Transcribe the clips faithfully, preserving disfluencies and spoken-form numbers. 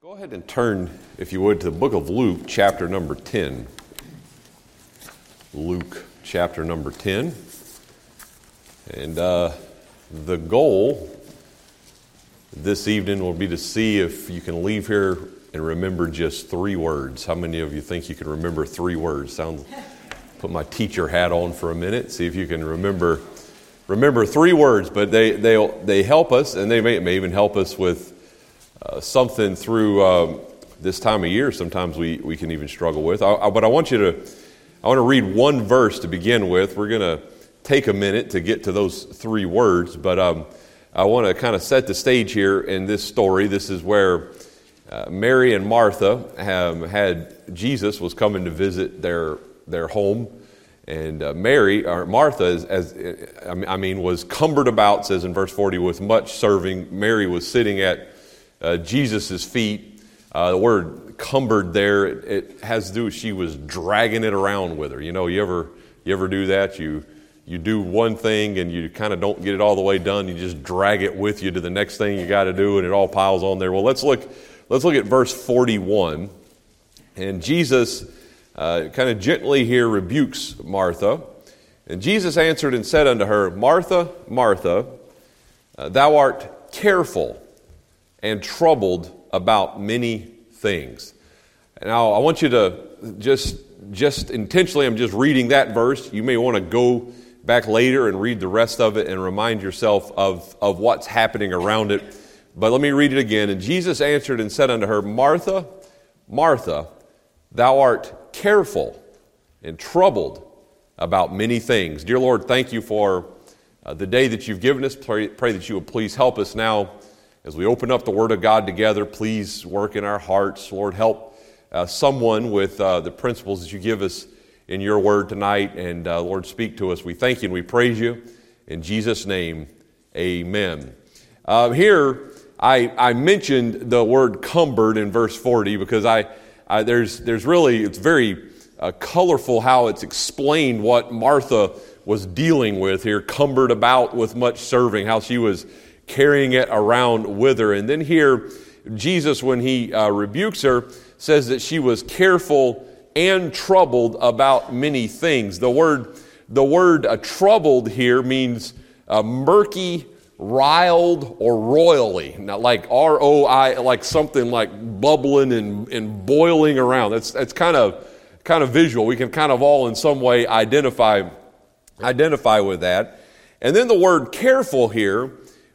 Go ahead and turn, if you would, to the book of Luke, chapter number ten. Luke, chapter number ten. And uh, the goal this evening will be to see if you can leave here and remember just three words. How many of you think you can remember three words? Sounds. Put my teacher hat on for a minute. See if you can remember remember three words. But they they they help us, and they may, may even help us with uh, something through um, this time of year. Sometimes we, we can even struggle with. I, I, but I want you to I want to read one verse to begin with. We're going to take a minute to get to those three words, but um, I want to kind of set the stage here in this story. This is where uh, Mary and Martha have had Jesus was coming to visit their their home, and uh, Mary or Martha, as, as I mean, was cumbered about. Says in verse forty, with much serving. Mary was sitting at uh, Jesus's feet. Uh, the word "cumbered" there it, it has to do with she was dragging it around with her. You know, you ever you ever do that? You You do one thing and you kind of don't get it all the way done. You just drag it with you to the next thing you got to do, and it all piles on there. Well, let's look. Let's look at verse forty-one. And Jesus uh, kind of gently here rebukes Martha. And Jesus answered and said unto her, Martha, Martha, uh, thou art careful and troubled about many things. Now, I want you to just just intentionally. I'm just reading that verse. You may want to go back later and read the rest of it and remind yourself of, of what's happening around it. But let me read it again. And Jesus answered and said unto her, Martha, Martha, thou art careful and troubled about many things. Dear Lord, thank you for uh, the day that you've given us. Pray, pray that you would please help us now as we open up the Word of God together. Please work in our hearts. Lord, help uh, someone with uh, the principles that you give us in your word tonight, and uh, Lord, speak to us. We thank you and we praise you. In Jesus' name, amen. Uh, here, I, I mentioned the word cumbered in verse forty because I, I there's there's really, it's very uh, colorful how it's explained what Martha was dealing with here, cumbered about with much serving, how she was carrying it around with her. And then here, Jesus, when he uh, rebukes her, says that she was careful and troubled about many things. The word, the word uh, troubled here means uh, murky, riled, or roily. Now, like R O I, like something like bubbling and, and boiling around. That's that's kind of kind of visual. We can kind of all in some way identify identify with that. And then the word careful here,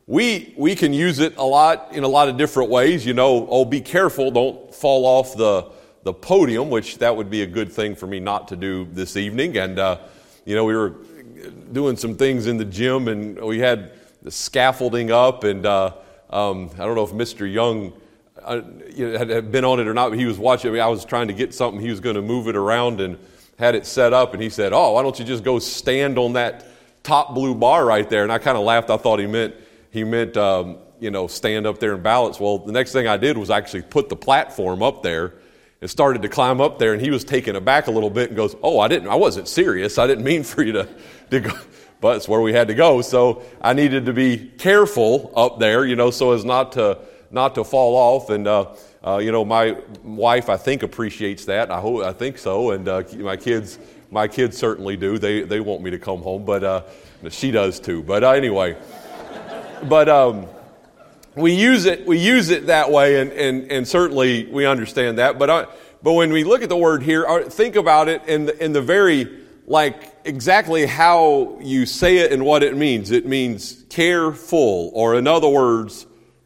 we we can use it a lot in a lot of different ways. You know, oh, be careful, don't fall off the the podium, which that would be a good thing for me not to do this evening. And, uh, you know, we were doing some things in the gym, and we had the scaffolding up, and uh, um, I don't know if Mister Young uh, you know, had, had been on it or not, but he was watching. I mean, I was trying to get something. He was going to move it around and had it set up, and he said, oh, why don't you just go stand on that top blue bar right there? And I kind of laughed. I thought he meant, he meant um, you know, stand up there and balance. Well, the next thing I did was actually put the platform up there and started to climb up there, and he was taken aback a little bit and goes, oh, I didn't, I wasn't serious. I didn't mean for you to, to go, but it's where we had to go. So I needed to be careful up there, you know, so as not to, not to fall off. And, uh, uh, you know, my wife, I think, appreciates that. I hope, I think so. And, uh, my kids, my kids certainly do. They, they want me to come home, but, uh, she does too. But uh, anyway, but, um, We use it. We use it that way, and, and, and certainly we understand that. But I, but when we look at the word here, think about it in the, in the very like exactly how you say it and what it means. It means careful, or in other words,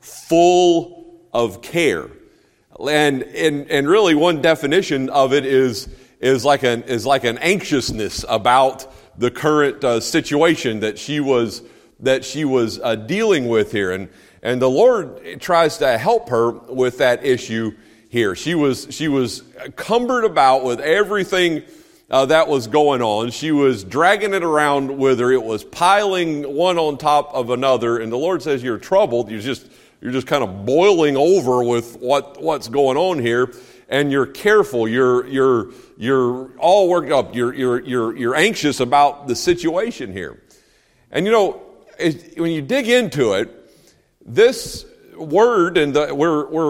full of care. And and and really, one definition of it is is like an is like an anxiousness about the current uh, situation that she was that she was uh, dealing with here. And. And the Lord tries to help her with that issue here. She was she was cumbered about with everything uh, that was going on. She was dragging it around with her. It was piling one on top of another. And the Lord says, "You're troubled. You're just you're just kind of boiling over with what what's going on here. And you're careful. You're you're you're all worked up. You're you're you're you're anxious about the situation here." And you know, when you dig into it, this word, and the, we're we're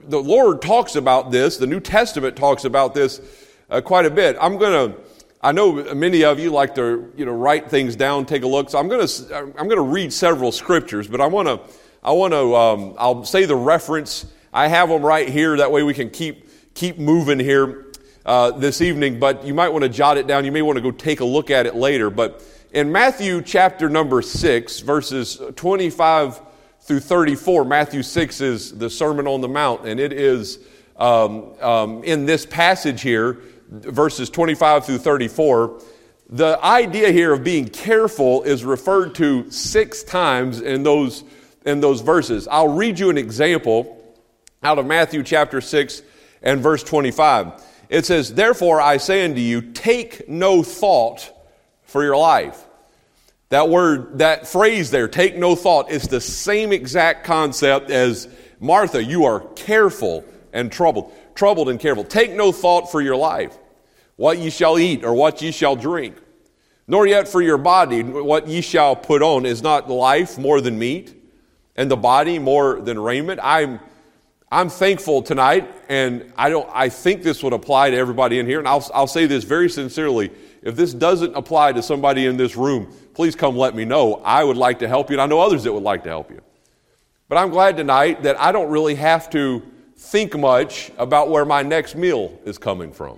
the Lord talks about this. The New Testament talks about this uh, quite a bit. I'm going to, I know many of you like to, you know, write things down, take a look. So I'm going to, I'm going to read several scriptures, but I want to, I want to, um, I'll say the reference. I have them right here. That way we can keep, keep moving here uh, this evening. But you might want to jot it down. You may want to go take a look at it later. But in Matthew chapter number six, verses twenty-five through thirty-four, Matthew six is the Sermon on the Mount, and it is um, um, in this passage here, verses twenty-five through thirty-four, the idea here of being careful is referred to six times in those, in those verses. I'll read you an example out of Matthew chapter six and verse twenty-five. It says, "Therefore I say unto you, take no thought for your life." That word, that phrase there, take no thought, is the same exact concept as Martha, you are careful and troubled. Troubled and careful. Take no thought for your life, what ye shall eat or what ye shall drink, nor yet for your body, what ye shall put on. Is not life more than meat, and the body more than raiment? I'm I'm thankful tonight, and I don't. I think this would apply to everybody in here, and I'll I'll say this very sincerely. If this doesn't apply to somebody in this room, please come let me know. I would like to help you, and I know others that would like to help you. But I'm glad tonight that I don't really have to think much about where my next meal is coming from.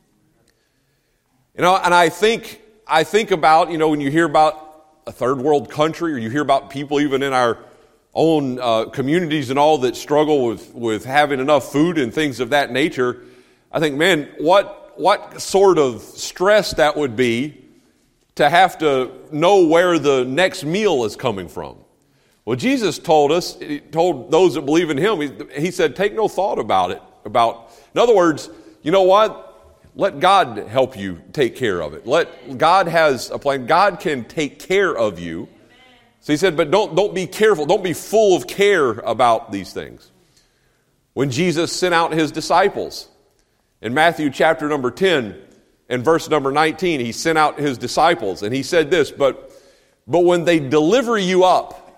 You know, and I think I think about, you know, when you hear about a third world country, or you hear about people even in our own uh, communities and all that struggle with, with having enough food and things of that nature, I think, man, what what sort of stress that would be to have to know where the next meal is coming from. Well, Jesus told us, he told those that believe in him, he, he said, take no thought about it. About, in other words, you know what? Let God help you take care of it. Let God has a plan. God can take care of you. So he said, but don't, don't be careful. Don't be full of care about these things. When Jesus sent out his disciples, in Matthew chapter number ten and verse number nineteen, he sent out his disciples, and he said this, but, but when they deliver you up,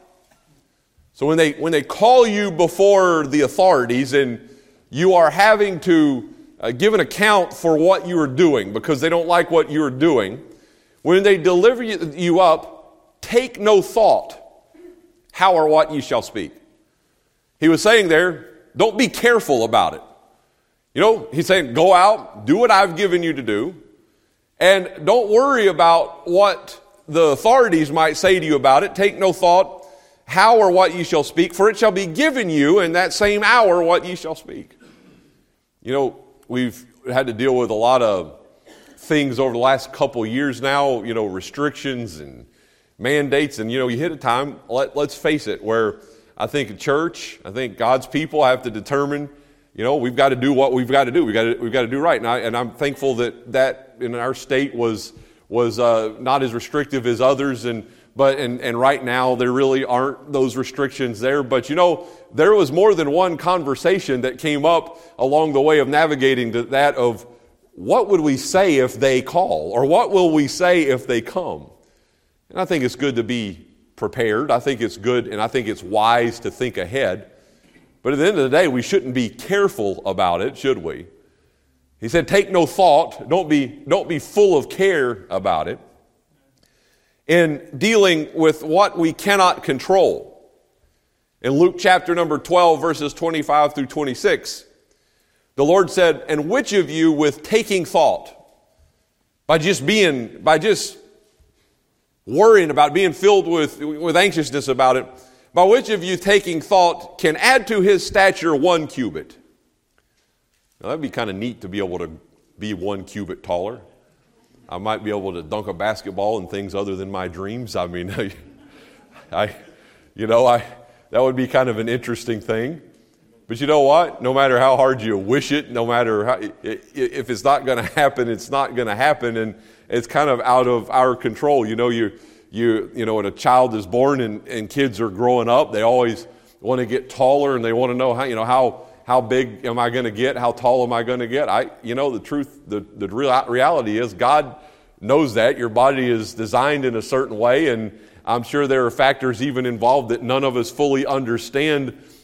so when they, when they call you before the authorities and you are having to uh, give an account for what you are doing because they don't like what you are doing, when they deliver you, you up, take no thought how or what you shall speak. He was saying there, don't be careful about it. You know, he's saying, go out, do what I've given you to do, and don't worry about what the authorities might say to you about it. Take no thought how or what ye shall speak, for it shall be given you in that same hour what ye shall speak. You know, we've had to deal with a lot of things over the last couple years now, you know, restrictions and mandates, and, you know, you hit a time, let, let's face it, where I think a church, I think God's people have to determine, you know, we've got to do what we've got to do. We've got to, we've got to do right. And, I, and I'm thankful that that in our state was was uh, not as restrictive as others. And but and, and right now there really aren't those restrictions there. But, you know, there was more than one conversation that came up along the way of navigating to that of what would we say if they call, or what will we say if they come? And I think it's good to be prepared. I think it's good, and I think it's wise to think ahead. But at the end of the day, we shouldn't be careful about it, should we? He said, take no thought. Don't be, don't be full of care about it. In dealing with what we cannot control. In Luke chapter number twelve, verses twenty-five through twenty-six, the Lord said, and which of you with taking thought, by just being, by just worrying about, being filled with, with anxiousness about it, by which of you taking thought can add to his stature one cubit? Now, that'd be kind of neat to be able to be one cubit taller. I might be able to dunk a basketball and things other than my dreams. I mean, I, you know, I that would be kind of an interesting thing. But you know what? No matter how hard you wish it, no matter how, if it's not going to happen, it's not going to happen, and it's kind of out of our control. You know, you. You you know, when a child is born and, and kids are growing up, they always want to get taller, and they want to know how, you know, how how big am I going to get? How tall am I going to get? I you know, the truth, the, the real reality is God knows that. Your body is designed in a certain way, and I'm sure there are factors even involved that none of us fully understand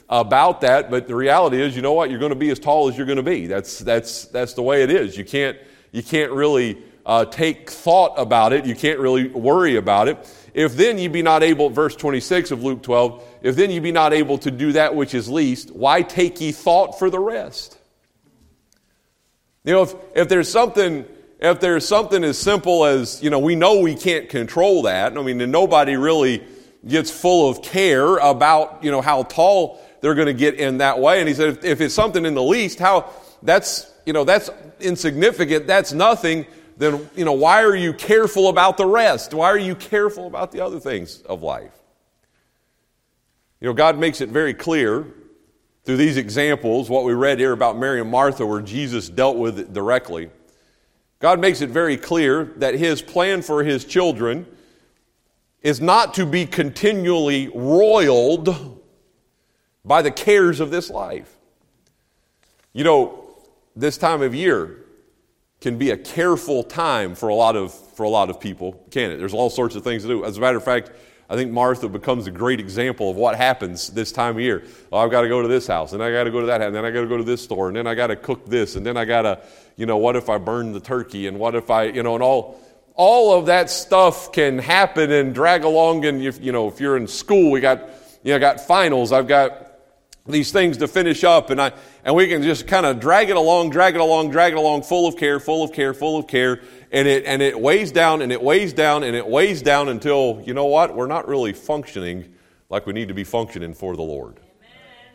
about that, but the reality is, you know what? You're going to be as tall as you're going to be. That's that's that's the way it is. You can't you can't really uh, take thought about it. You can't really worry about it. If then you be not able, verse twenty-six of Luke twelve, if then you be not able to do that which is least, why take ye thought for the rest? You know, if if there's something if there's something as simple as, you know, we know we can't control that. I mean, and nobody really gets full of care about, you know, how tall they're going to get in that way. And he said, if, if it's something in the least, how that's, you know, that's insignificant, that's nothing, then, you know, why are you careful about the rest? Why are you careful about the other things of life? You know, God makes it very clear through these examples, what we read here about Mary and Martha, where Jesus dealt with it directly. God makes it very clear that His plan for His children is not to be continually roiled by the cares of this life. You know, this time of year can be a careful time for a lot of for a lot of people, can't it? There's all sorts of things to do. As a matter of fact, I think Martha becomes a great example of what happens this time of year. Oh, I've got to go to this house, and I got to go to that house, and then I got to go to this store, and then I got to cook this, and then I got to, you know, what if I burn the turkey, and what if I, you know, and all all of that stuff can happen and drag along. And if, you know, if you're in school, we got, you know, I got finals, I've got these things to finish up, and I and we can just kind of drag it along, drag it along, drag it along, full of care, full of care, full of care, and it and it weighs down and it weighs down and it weighs down until, you know what, we're not really functioning like we need to be functioning for the Lord. Amen.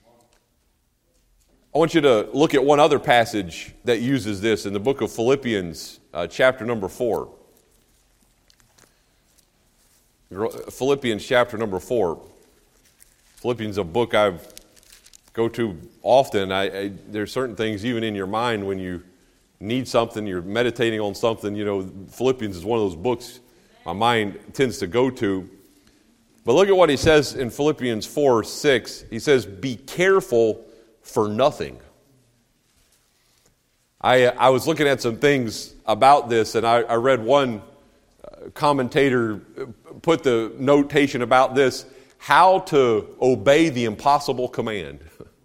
I want you to look at one other passage that uses this in the book of Philippians, uh, chapter number four. Philippians chapter number four. Philippians is a book I've go to often. I, I, there's certain things even in your mind when you need something, you're meditating on something. You know, Philippians is one of those books my mind tends to go to. But look at what he says in Philippians four six. He says, "Be careful for nothing." I I was looking at some things about this, and I, I read one commentator put the notation about this: how to obey the impossible command.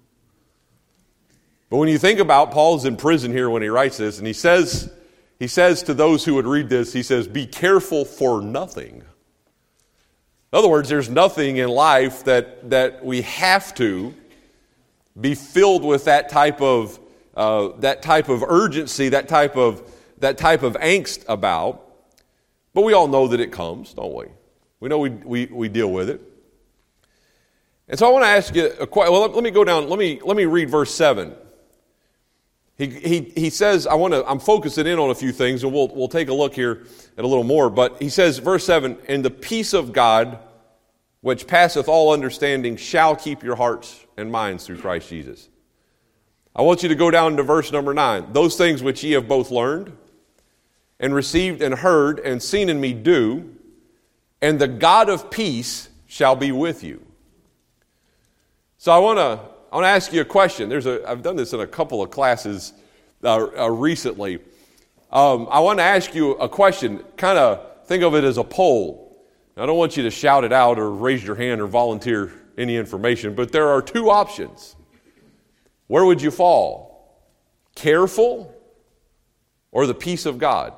But when you think about, Paul's in prison here when he writes this, and he says, he says to those who would read this, he says, "Be careful for nothing." In other words, there's nothing in life that, that we have to be filled with that type of uh, that type of urgency, that type of that type of angst about. But we all know that it comes, don't we? We know we we, we deal with it. And so I want to ask you a question. Well, let me go down. Let me let me read verse seven. He he he says, I want to. I'm focusing in on a few things, and we'll we'll take a look here at a little more. But he says, verse seven, "And the peace of God, which passeth all understanding, shall keep your hearts and minds through Christ Jesus." I want you to go down to verse number nine. "Those things which ye have both learned, and received, and heard, and seen in me do, and the God of peace shall be with you." So I want to I want to ask you a question. There's a I've done this in a couple of classes uh, uh, recently. Um, I want to ask you a question. Kind of think of it as a poll. I don't want you to shout it out or raise your hand or volunteer any information, but there are two options. Where would you fall? Careful or the peace of God?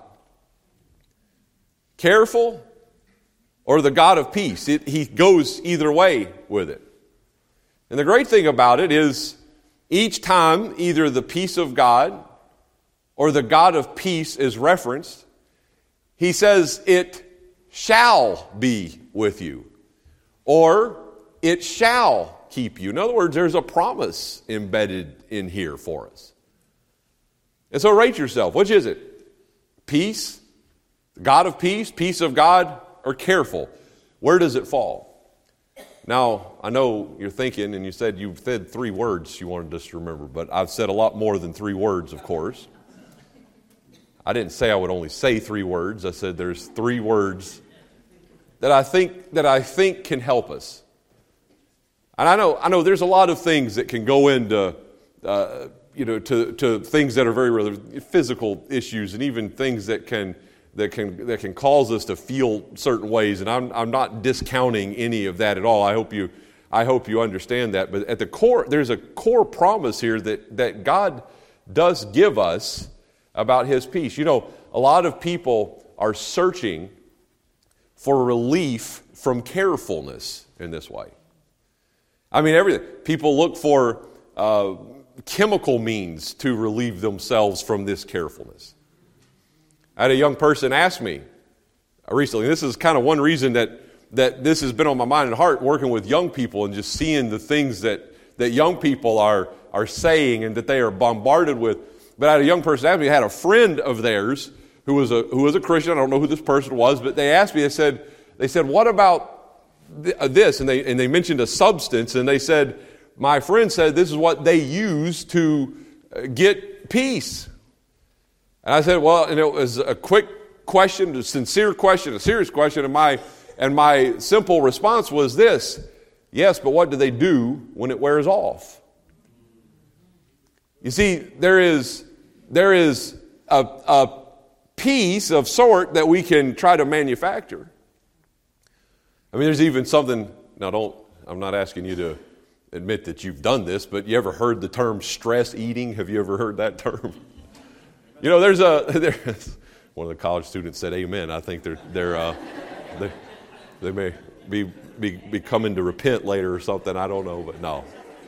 Careful or the God of peace? It, he goes either way with it. And the great thing about it is each time either the peace of God or the God of peace is referenced, he says it shall be with you, or it shall keep you. In other words, there's a promise embedded in here for us. And so rate yourself. Which is it? Peace, God of peace, peace of God, or careful? Where does it fall? Now, I know you're thinking, and you said you said three words you wanted us to remember, but I've said a lot more than three words, of course. I didn't say I would only say three words. I said there's three words that I think that I think can help us. And I know I know there's a lot of things that can go into uh, you know to to things that are very really physical issues, and even things that can. that can that can cause us to feel certain ways, and I'm I'm not discounting any of that at all. I hope you I hope you understand that. But at the core, there's a core promise here that, that God does give us about his peace. You know, a lot of people are searching for relief from carefulness in this way. I mean, everything. People look for uh, chemical means to relieve themselves from this carefulness. I had a young person ask me recently, this is kind of one reason that, that this has been on my mind and heart, working with young people and just seeing the things that, that young people are, are saying and that they are bombarded with. But I had a young person ask me, I had a friend of theirs who was a who was a Christian. I don't know who this person was, but they asked me, they said, they said, what about this? And they and they mentioned a substance, and they said, my friend said this is what they use to get peace. And I said, well, and it was a quick question, a sincere question, a serious question, and my and my simple response was this: yes, but what do they do when it wears off? You see, there is there is a, a piece of sort that we can try to manufacture. I mean, there's even something. Now, don't. I'm not asking you to admit that you've done this, but you ever heard the term stress eating? Have you ever heard that term? You know, there's a there's, one of the college students said, "Amen." I think they're they're uh, they they may be, be be coming to repent later or something. I don't know, but no.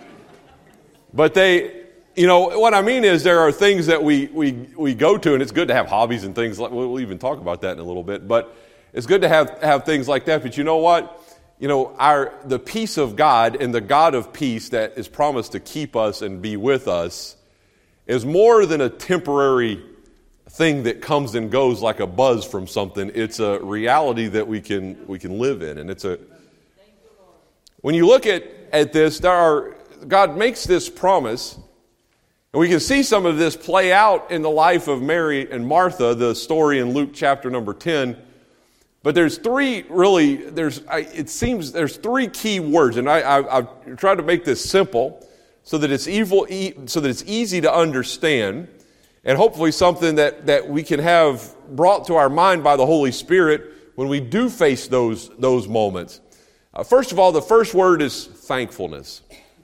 But they, you know, what I mean is there are things that we we we go to, and it's good to have hobbies and things like. We'll even talk about that in a little bit, but it's good to have have things like that. But you know what? You know, our the peace of God and the God of peace that is promised to keep us and be with us is more than a temporary thing that comes and goes like a buzz from something. It's a reality that we can we can live in, and it's a. When you look at at this, there are God makes this promise, and we can see some of this play out in the life of Mary and Martha, the story in Luke chapter number ten. But there's three really, there's I, it seems there's three key words, and I, I, I've tried to make this simple so that it's evil, e, so that it's easy to understand, and hopefully something that, that we can have brought to our mind by the Holy Spirit when we do face those, those moments. Uh, first of all, the first word is thankfulness.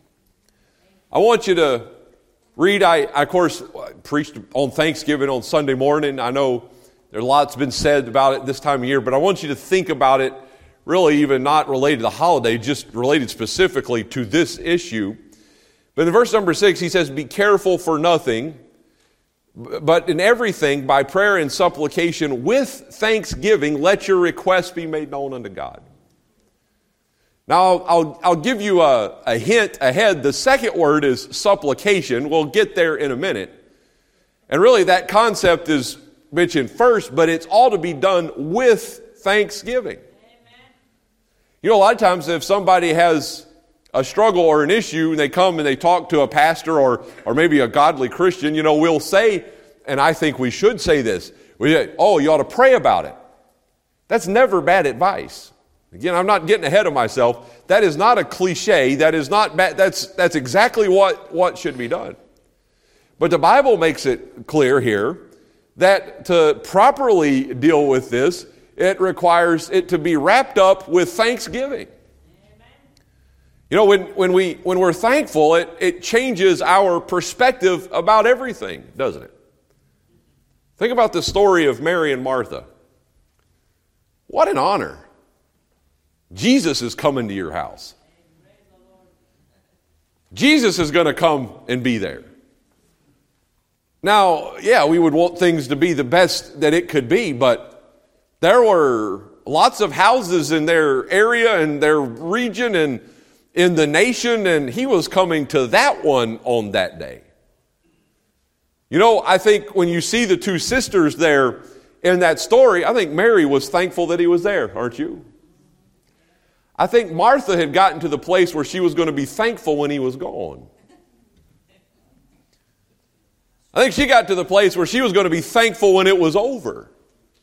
I want you to read, I, I of course preached on Thanksgiving on Sunday morning. I know there's lots been said about it this time of year, but I want you to think about it really even not related to the holiday, just related specifically to this issue. But in verse number six, he says, be careful for nothing, but in everything, by prayer and supplication, with thanksgiving, let your requests be made known unto God. Now, I'll, I'll, I'll give you a, a hint ahead. The second word is supplication. We'll get there in a minute. And really, that concept is mentioned first, but it's all to be done with thanksgiving. Amen. You know, a lot of times if somebody has a struggle or an issue and they come and they talk to a pastor or or maybe a godly Christian, you know, we'll say, and I think we should say this, we say, oh, you ought to pray about it. That's never bad advice. Again, I'm not getting ahead of myself. That is not a cliche. That is not bad. That's, that's exactly what, what should be done. But the Bible makes it clear here that to properly deal with this, it requires it to be wrapped up with thanksgiving. Amen. You know, when, when, we, when we're thankful, it, it changes our perspective about everything, doesn't it? Think about the story of Mary and Martha. What an honor. Jesus is coming to your house. Jesus is going to come and be there. Now, yeah, we would want things to be the best that it could be, but there were lots of houses in their area and their region and in the nation, and he was coming to that one on that day. You know, I think when you see the two sisters there in that story, I think Mary was thankful that he was there, aren't you? I think Martha had gotten to the place where she was going to be thankful when he was gone. I think she got to the place where she was going to be thankful when it was over.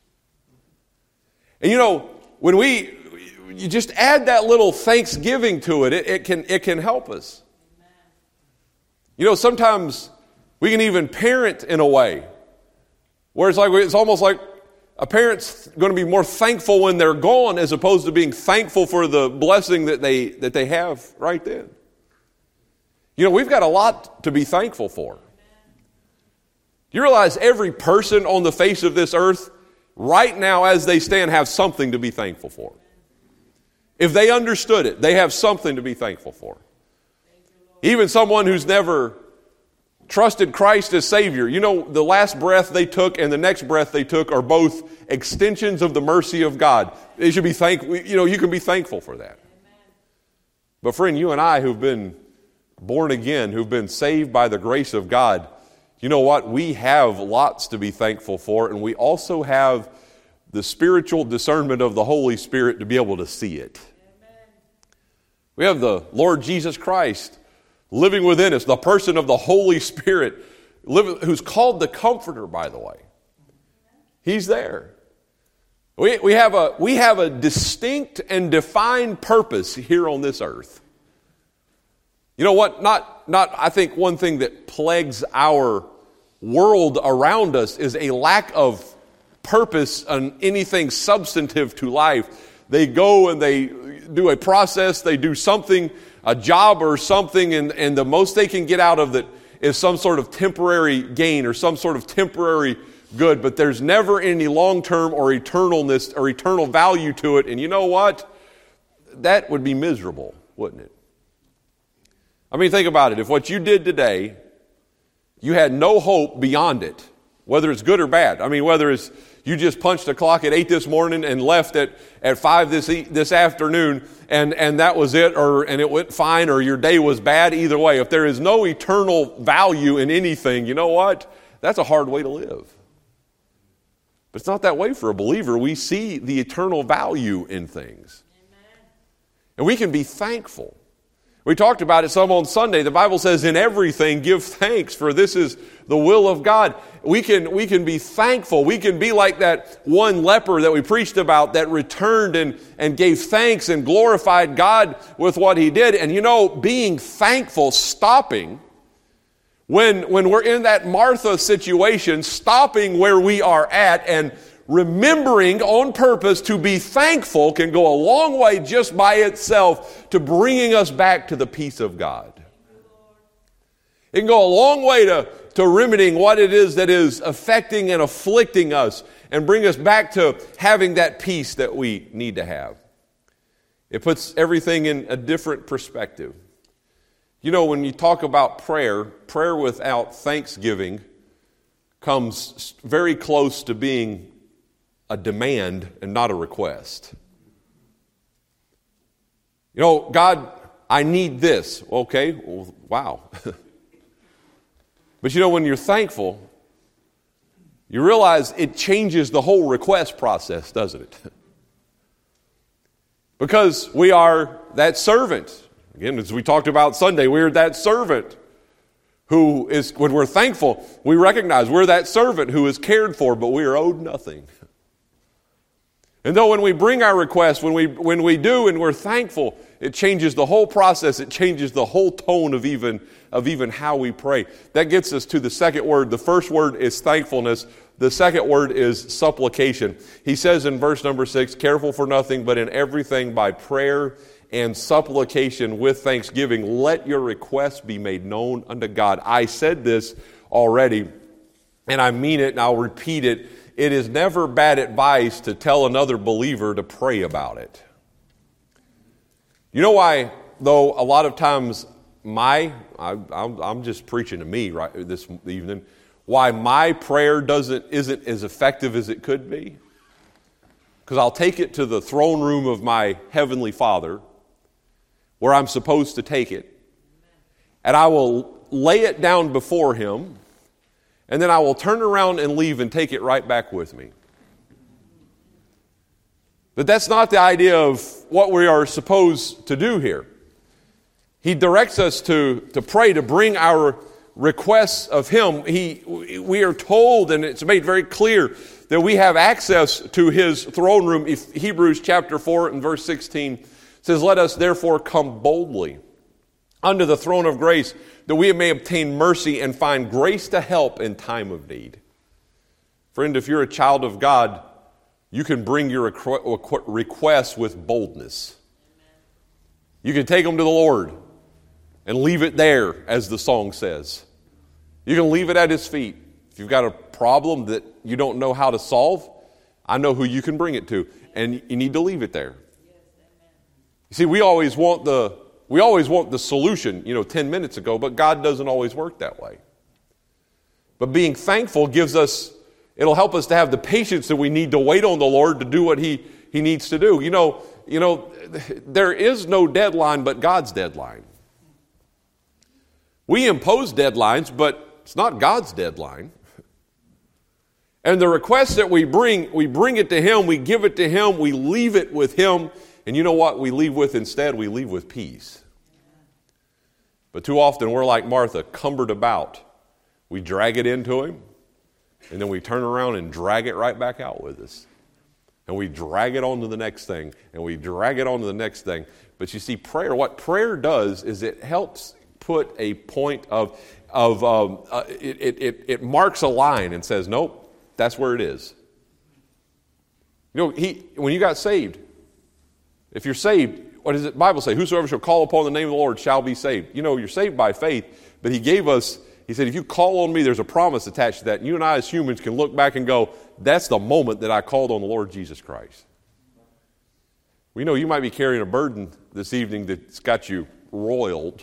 And you know, when we, you just add that little thanksgiving to it, it, it can it can help us. You know, sometimes we can even parent in a way where it's like it's almost like a parent's going to be more thankful when they're gone as opposed to being thankful for the blessing that they that they have right then. You know, we've got a lot to be thankful for. You realize every person on the face of this earth right now as they stand have something to be thankful for. If they understood it, they have something to be thankful for. Even someone who's never trusted Christ as Savior. You know, the last breath they took and the next breath they took are both extensions of the mercy of God. They should be thankful. You know, you can be thankful for that. But friend, you and I who've been born again, who've been saved by the grace of God, you know what? We have lots to be thankful for, and we also have the spiritual discernment of the Holy Spirit to be able to see it. We have the Lord Jesus Christ living within us, the person of the Holy Spirit, who's called the Comforter, by the way. He's there. We, we, have a, we have a distinct and defined purpose here on this earth. You know what? Not, not, I think one thing that plagues our world around us is a lack of purpose on anything substantive to life. They go and they do a process, they do something, a job or something, and, and the most they can get out of it is some sort of temporary gain or some sort of temporary good, but there's never any long-term or eternalness or eternal value to it. And you know what? That would be miserable, wouldn't it? I mean, think about it. If what you did today, you had no hope beyond it, whether it's good or bad. I mean, whether it's you just punched the clock at eight this morning and left at, at five this e- this afternoon, and, and that was it, or and it went fine, or your day was bad, either way. If there is no eternal value in anything, you know what? That's a hard way to live. But it's not that way for a believer. We see the eternal value in things. Amen. And we can be thankful. We talked about it some on Sunday. The Bible says, in everything give thanks, for this is the will of God. We can, we can be thankful. We can be like that one leper that we preached about that returned and, and gave thanks and glorified God with what he did. And you know, being thankful, stopping, when, when we're in that Martha situation, stopping where we are at and remembering on purpose to be thankful can go a long way just by itself to bringing us back to the peace of God. It can go a long way to, to remedying what it is that is affecting and afflicting us and bring us back to having that peace that we need to have. It puts everything in a different perspective. You know, when you talk about prayer, prayer without thanksgiving comes very close to being a demand and not a request. You know, God, I need this. Okay, well, wow. But you know, when you're thankful, you realize it changes the whole request process, doesn't it? Because we are that servant. Again, as we talked about Sunday, we're that servant who is, when we're thankful, we recognize we're that servant who is cared for, but we are owed nothing. And though when we bring our requests, when we when we do and we're thankful, it changes the whole process. It changes the whole tone of even of even how we pray. That gets us to the second word. The first word is thankfulness. The second word is supplication. He says in verse number six, careful for nothing, but in everything by prayer and supplication with thanksgiving, let your requests be made known unto God. I said this already, and I mean it, and I'll repeat it. It is never bad advice to tell another believer to pray about it. You know why, though, a lot of times my, I, I'm, I'm just preaching to me right this evening, why my prayer doesn't isn't as effective as it could be? Because I'll take it to the throne room of my Heavenly Father, where I'm supposed to take it, and I will lay it down before Him, and then I will turn around and leave and take it right back with me. But that's not the idea of what we are supposed to do here. He directs us to, to pray, to bring our requests of Him. He, we are told, and it's made very clear, that we have access to His throne room. If Hebrews chapter four and verse sixteen says, let us therefore come boldly unto the throne of grace, that we may obtain mercy and find grace to help in time of need. Friend, if you're a child of God, you can bring your requ- requests with boldness. You can take them to the Lord and leave it there, as the song says. You can leave it at His feet. If you've got a problem that you don't know how to solve, I know who you can bring it to, and you need to leave it there. You see, we always want the we always want the solution, you know, ten minutes ago, but God doesn't always work that way. But being thankful gives us, it'll help us to have the patience that we need to wait on the Lord to do what He, he needs to do. You know, you know, there is no deadline but God's deadline. We impose deadlines, but it's not God's deadline. And the request that we bring, we bring it to Him, we give it to Him, we leave it with Him. And you know what we leave with instead? We leave with peace. But too often we're like Martha, cumbered about. We drag it into Him, and then we turn around and drag it right back out with us. And we drag it on to the next thing, and we drag it on to the next thing. But you see, prayer, what prayer does is it helps put a point of, of um, uh, it, it, it marks a line and says, nope, that's where it is. You know, he when you got saved, if you're saved, what does the Bible say? Whosoever shall call upon the name of the Lord shall be saved. You know, you're saved by faith, but He gave us, He said, if you call on me, there's a promise attached to that. And you and I as humans can look back and go, that's the moment that I called on the Lord Jesus Christ. We know you might be carrying a burden this evening that's got you roiled,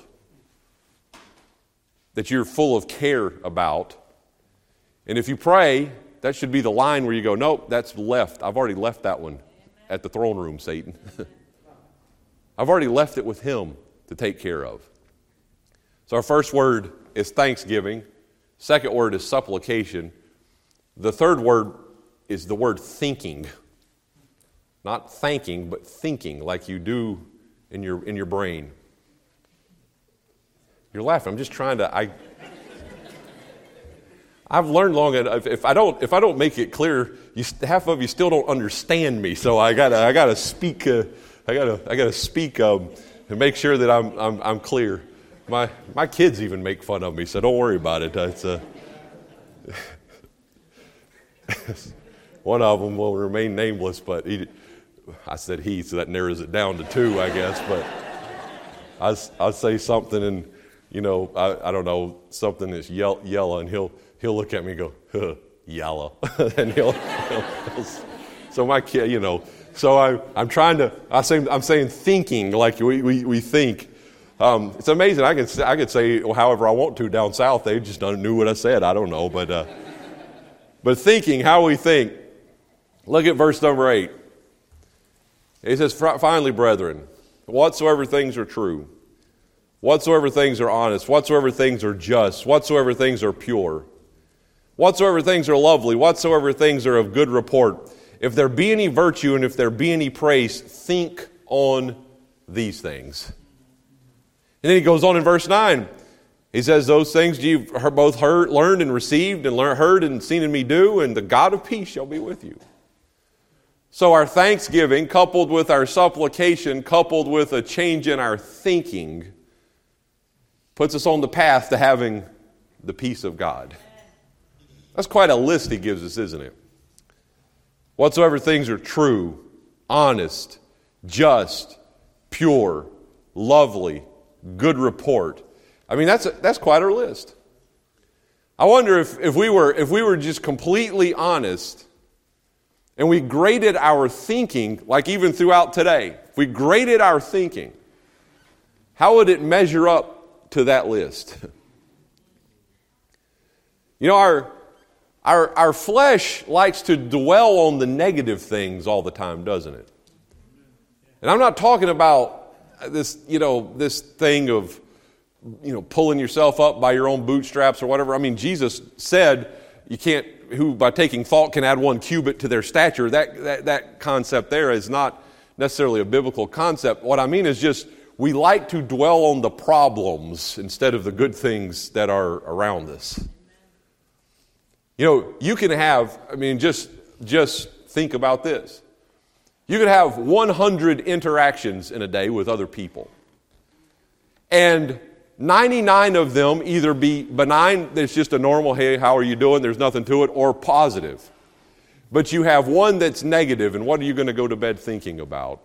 that you're full of care about. And if you pray, that should be the line where you go, nope, that's left. I've already left that one at the throne room, Satan. I've already left it with Him to take care of. So our first word is thanksgiving. Second word is supplication. The third word is the word thinking. Not thanking, but thinking like you do in your in your brain. You're laughing. I'm just trying to. I. I've learned long enough. If I don't, if I don't make it clear, you, half of you still don't understand me. So I gotta, I gotta speak. Uh, I gotta, I gotta speak um, and make sure that I'm, I'm, I'm clear. My, my kids even make fun of me, so don't worry about it. It's, uh, one of them will remain nameless, but he, I said he, so that narrows it down to two, I guess. But I, I'll say something, and you know, I, I don't know, something that's yell, yellow, and he'll. He'll look at me and go, huh, yellow. and he'll, he'll, he'll, so my kid, you know, so I, I'm trying to, I say, I'm saying thinking like we, we, we think. Um, it's amazing. I can, I could say however I want to down south. They just don't knew what I said. I don't know. But, uh, but thinking, how we think. Look at verse number eight. It says, finally, brethren, whatsoever things are true, whatsoever things are honest, whatsoever things are just, whatsoever things are pure, whatsoever things are lovely, whatsoever things are of good report, if there be any virtue and if there be any praise, think on these things. And then he goes on in verse nine. He says, those things you've both heard, learned and received and learned, heard and seen in me do, and the God of peace shall be with you. So our thanksgiving, coupled with our supplication, coupled with a change in our thinking, puts us on the path to having the peace of God. That's quite a list he gives us, isn't it? Whatsoever things are true, honest, just, pure, lovely, good report. I mean, that's a, that's quite our list. I wonder if, if we were if we were just completely honest and we graded our thinking, like even throughout today, if we graded our thinking, how would it measure up to that list? You know, our Our, our flesh likes to dwell on the negative things all the time, doesn't it? And I'm not talking about this, you know, this thing of, you know, pulling yourself up by your own bootstraps or whatever. I mean, Jesus said you can't, who by taking thought can add one cubit to their stature. That, that, that concept there is not necessarily a biblical concept. What I mean is just we like to dwell on the problems instead of the good things that are around us. You know, you can have, I mean, just just think about this. You could have one hundred interactions in a day with other people. And ninety-nine of them either be benign, it's just a normal, hey, how are you doing, there's nothing to it, or positive. but you have one that's negative, and what are you going to go to bed thinking about?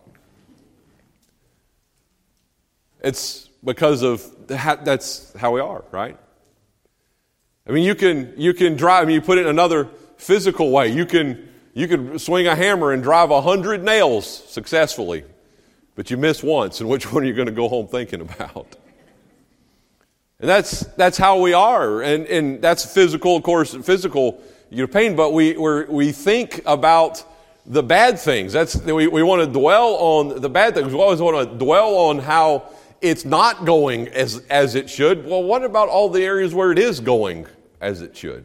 It's because of that's how we are, right? I mean, you can you can drive. I mean, you put it in another physical way. You can you can swing a hammer and drive a hundred nails successfully, but you miss once. And which one are you going to go home thinking about? And that's that's how we are, and and that's physical, of course, physical you know, pain. But we we we think about the bad things. That's we we want to dwell on the bad things. We always want to dwell on how it's not going as as it should. Well, what about all the areas where it is going as it should?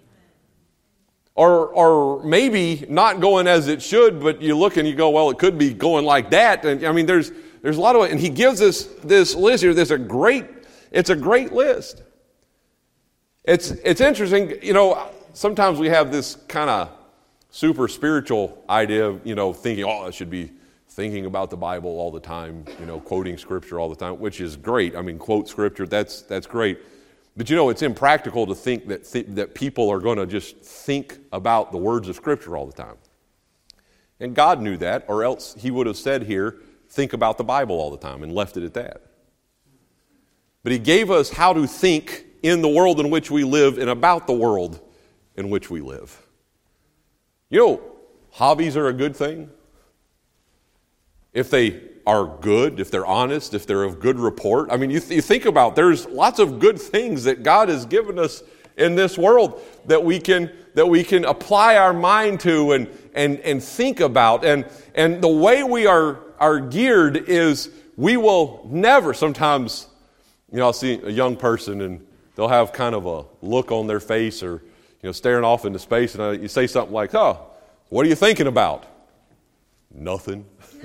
Or or maybe not going as it should, but you look and you go, well, it could be going like that. And I mean, there's there's a lot of it. And he gives us this list here. There's a great, it's a great list. It's it's interesting, you know, sometimes we have this kind of super spiritual idea of, you know, thinking, oh, I should be thinking about the Bible all the time, you know, quoting Scripture all the time, which is great. I mean, quote Scripture, that's that's great. But, you know, it's impractical to think that th- that people are going to just think about the words of Scripture all the time. And God knew that, or else he would have said here, think about the Bible all the time, and left it at that. But he gave us how to think in the world in which we live and about the world in which we live. You know, hobbies are a good thing. If they are good, if they're honest, if they're of good report. I mean, you, th- you think about, there's lots of good things that God has given us in this world that we can that we can apply our mind to and and and think about. And and the way we are are geared is we will never. Sometimes, you know, I'll see a young person and they'll have kind of a look on their face, or you know, staring off into space, and I, you say something like, "Oh, what are you thinking about?" Nothing.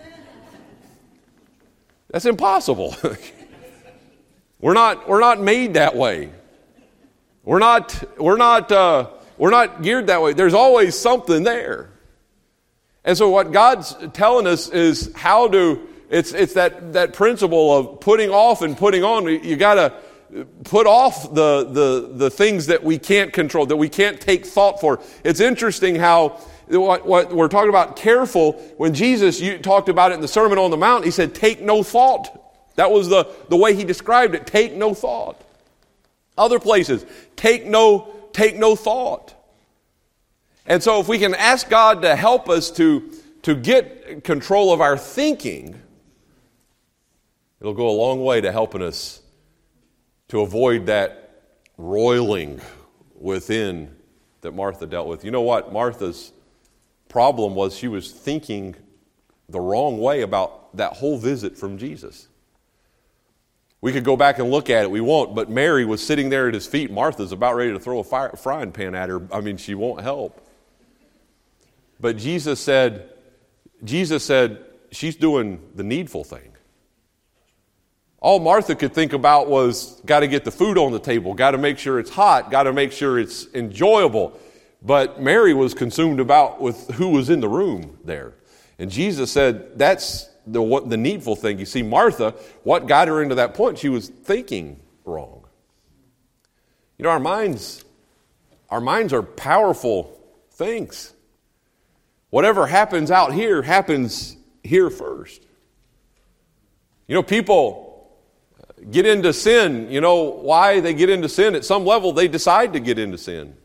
That's impossible. we're not we're not made that way. We're not we're not uh, we're not geared that way. There's always something there. And so what God's telling us is how to it's it's that that principle of putting off and putting on. You got to put off the the the things that we can't control, that we can't take thought for. It's interesting how What, what we're talking about, careful, when Jesus you, talked about it in the Sermon on the Mount, he said, take no thought. That was the, the way he described it, take no thought. Other places, take no, take no thought. And so if we can ask God to help us to, to get control of our thinking, it'll go a long way to helping us to avoid that roiling within that Martha dealt with. You know what? Martha's problem was she was thinking the wrong way about that whole visit from Jesus. We could go back and look at it. We won't. But Mary was sitting there at his feet. Martha's about ready to throw a fire, frying pan at her. I mean, she won't help. But Jesus said, Jesus said, she's doing the needful thing. All Martha could think about was, got to get the food on the table, got to make sure it's hot, got to make sure it's enjoyable. But Mary was consumed about with who was in the room there. And Jesus said, that's the what, the needful thing. You see, Martha, what got her into that point? She was thinking wrong. You know, our minds, our minds are powerful things. Whatever happens out here happens here first. You know, people get into sin. You know why they get into sin? At some level, they decide to get into sin.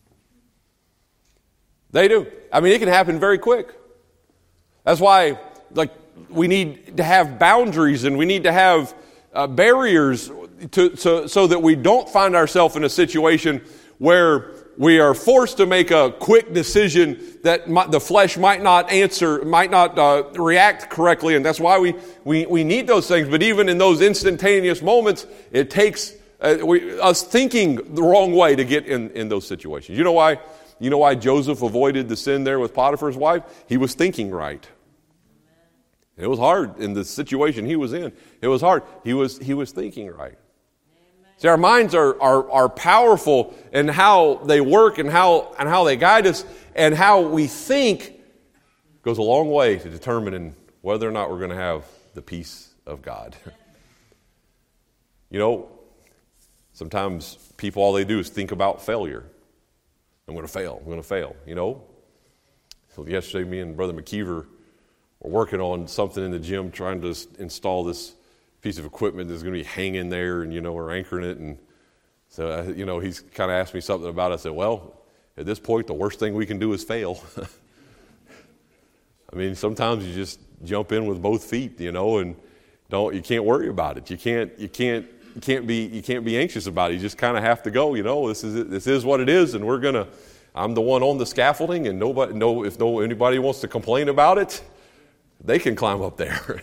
They do. I mean, it can happen very quick. That's why, like, we need to have boundaries and we need to have uh, barriers to, so, so that we don't find ourselves in a situation where we are forced to make a quick decision that might, the flesh might not answer, might not uh, react correctly, and that's why we, we, we need those things. But even in those instantaneous moments, it takes uh, we, us thinking the wrong way to get in, in those situations. You know why? You know why Joseph avoided the sin there with Potiphar's wife? He was thinking right. It was hard in the situation he was in. It was hard. He was he was thinking right. Amen. See, our minds are, are are powerful in how they work and how and how they guide us, and how we think goes a long way to determining whether or not we're going to have the peace of God. You know, sometimes people, all they do is think about failure. I'm going to fail. I'm going to fail, you know. So yesterday, me and Brother McKeever were working on something in the gym, trying to install this piece of equipment that's going to be hanging there, and, you know, we're anchoring it. And so, uh, you know, he's kind of asked me something about it. I said, well, at this point, the worst thing we can do is fail. I mean, sometimes you just jump in with both feet, you know, and don't, you can't worry about it. You can't, you can't, you can't be, you can't be anxious about it. You just kind of have to go, you know, this is it, this is what it is, and we're going to, I'm the one on the scaffolding, and nobody, no, if no anybody wants to complain about it, they can climb up there.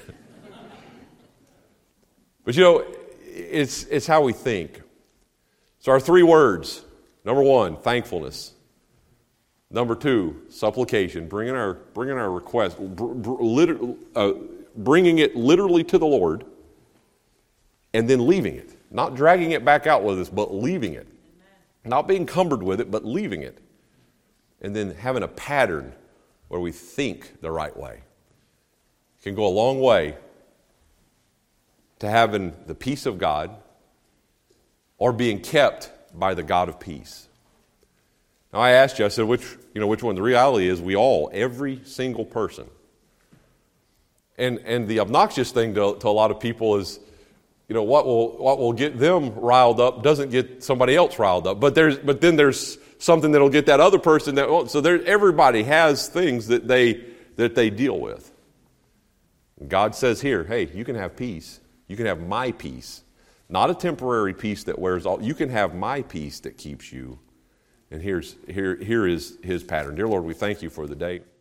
But you know, it's it's how we think. So our three words: number one, thankfulness. Number two, supplication, bringing our bringing our request, br- br- liter- uh, bringing it literally to the Lord, and then leaving it, not dragging it back out with us, but leaving it, not being cumbered with it, but leaving it. And then having a pattern where we think the right way. It can go a long way to having the peace of God or being kept by the God of peace. Now I asked you, I said, which, you know, which one? The reality is we all, every single person. And and the obnoxious thing to, to a lot of people is, you know, what will what will get them riled up doesn't get somebody else riled up. But there's but then there's something that'll get that other person that won't. So there, everybody has things that they that they deal with. God says here, hey, you can have peace. You can have my peace. Not a temporary peace that wears all. You can have my peace that keeps you. And here's here here is his pattern. Dear Lord, we thank you for the day.